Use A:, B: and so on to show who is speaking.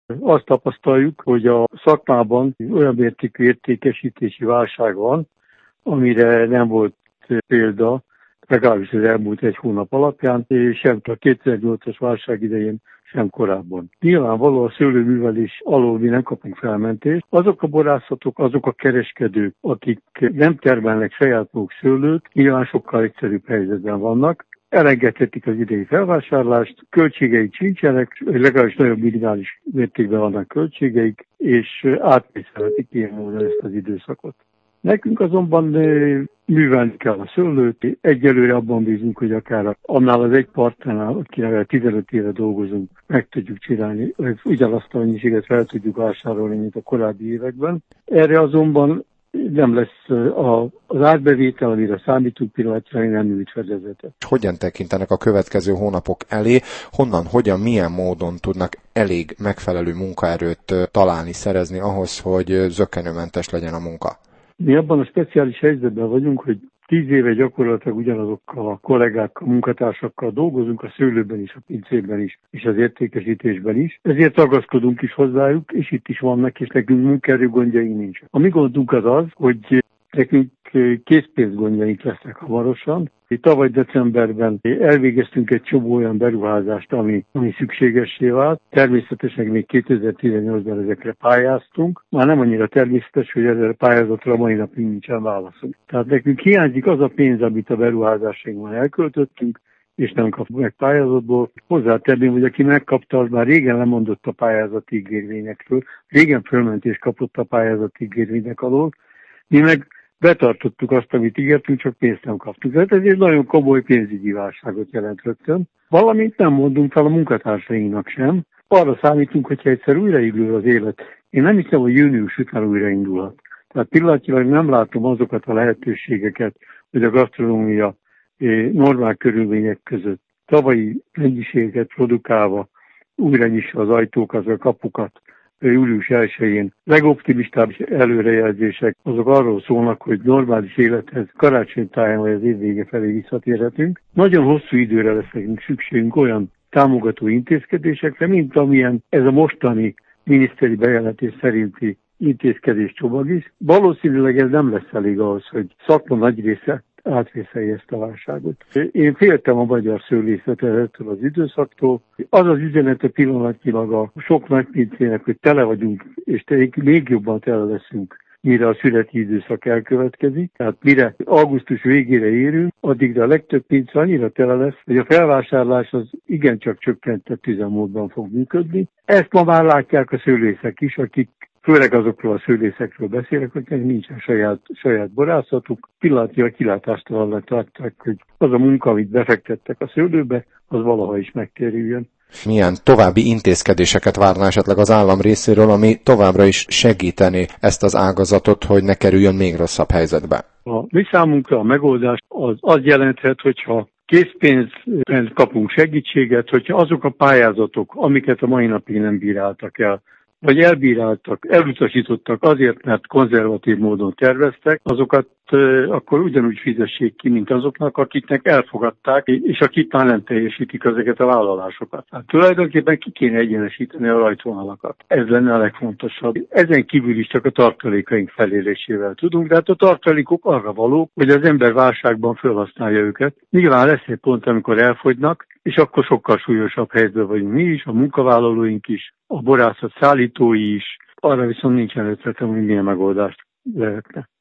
A: Azt tapasztaljuk, hogy a szakmában olyan mértékű értékesítési válság van, amire nem volt példa, legalábbis az elmúlt egy hónap alapján, és sem a 2008-as válság idején, sem korábban. Nyilvánvaló a szőlőművelés alól mi nem kapunk felmentést. Azok a borászatok, azok a kereskedők, akik nem termelnek saját maguk szőlőt, nyilván sokkal egyszerűbb helyzetben vannak. Elengedhetik az idei felvásárlást, költségeik sincsenek, legalábbis nagyon minimális mértékben vannak költségeik, és átvészelhetik ilyen módon ezt az időszakot. Nekünk azonban művelni kell a szőlőt. Egyelőre abban bízunk, hogy akár annál az egy partnernál, akivel 15 éve dolgozunk, meg tudjuk csinálni, ugyanazt a mennyiséget fel tudjuk vásárolni, mint a korábbi években. Erre azonban nem lesz az árbevétel, amire számítunk pillanatnyilag, nem nyújt fedezetet.
B: Hogyan tekintenek a következő hónapok elé? Honnan, hogyan, milyen módon tudnak elég megfelelő munkaerőt találni, szerezni ahhoz, hogy zökkenőmentes legyen a munka?
A: Mi abban a speciális helyzetben vagyunk, hogy 10 éve gyakorlatilag ugyanazokkal a kollégákkal, munkatársakkal dolgozunk, a szőlőben is, a pincében is, és az értékesítésben is. Ezért ragaszkodunk is hozzájuk, és itt is vannak, és nekünk munkaerő gondjaink nincs. A mi gondunk az, hogy nekünk készpénzgondjaink lesznek hamarosan. Tavaly decemberben elvégeztünk egy csomó olyan beruházást, ami szükségessé vált. Természetesen még 2018-ban ezekre pályáztunk. Már nem annyira természetes, hogy erre a pályázatra mai napig nincsen válaszunk. Tehát nekünk hiányzik az a pénz, amit a beruházásainkban elköltöttünk, és nem kapunk meg pályázatból. Hozzátenném, hogy aki megkapta, az már régen lemondott a pályázati ígérvényekről, régen fölmentést kapott a pályázati ígérvények alól. Mi meg betartottuk azt, amit ígértünk, csak pénzt nem kaptuk. Tehát ez egy nagyon komoly pénzügyi válságot jelent rögtön. Valamint nem mondunk fel a munkatársainknak sem. Arra számítunk, hogyha egyszer újraindul az élet. Én nem hiszem, hogy június után újraindulhat. Tehát pillanatnyilag nem látom azokat a lehetőségeket, hogy a gasztronómia normál körülmények között tavalyi mennyiséget produkálva újra nyissa az ajtókat, a kapukat július 1-én. Legoptimistább előrejelzések azok arról szólnak, hogy normális élethez karácsonytáján vagy az év vége felé visszatérhetünk. Nagyon hosszú időre lesz szükségünk olyan támogató intézkedésekre, mint amilyen ez a mostani miniszteri bejelentés szerinti intézkedéscsomag is. Valószínűleg ez nem lesz elég ahhoz, hogy szakma nagy része átvészelje ezt a válságot. Én féltem a magyar szőlészetet ettől az időszaktól. Az az üzenete pillanatnyilag a sok nagypincének, hogy tele vagyunk, és még jobban tele leszünk, mire a szüreti időszak elkövetkezik. Tehát mire augusztus végére érünk, addigra a legtöbb pince annyira tele lesz, hogy a felvásárlás az igencsak csökkentett üzemmódban fog működni. Ezt ma már látják a szőlészek is, akik főleg azokról a szőlészekről beszélek, hogy nincsen saját borászatuk. Pillanatnyilag kilátástalannak látták, hogy az a munka, amit befektettek a szőlőbe, az valaha is megtérüljön.
B: Milyen további intézkedéseket várna esetleg az állam részéről, ami továbbra is segíteni ezt az ágazatot, hogy ne kerüljön még rosszabb helyzetbe?
A: A mi számunkra a megoldás az jelenthet, hogyha készpénzben kapunk segítséget, hogyha azok a pályázatok, amiket a mai napig nem bíráltak el, vagy elbíráltak, elutasítottak azért, mert konzervatív módon terveztek, azokat akkor ugyanúgy fizessék ki, mint azoknak, akiknek elfogadták, és akik már nem teljesítik ezeket a vállalásokat. Hát tulajdonképpen ki kéne egyenesíteni a rajtvonalakat. Ez lenne a legfontosabb. Ezen kívül is csak a tartalékaink felérésével tudunk, de hát a tartalékok arra valók, hogy az ember válságban felhasználja őket. Nyilván lesz egy pont, amikor elfogynak, és akkor sokkal súlyosabb helyzetben vagyunk mi is, a munkavállalóink is, a borászat szállítói is. Arra viszont nincsen ötletem, hogy milyen megoldást lehetne.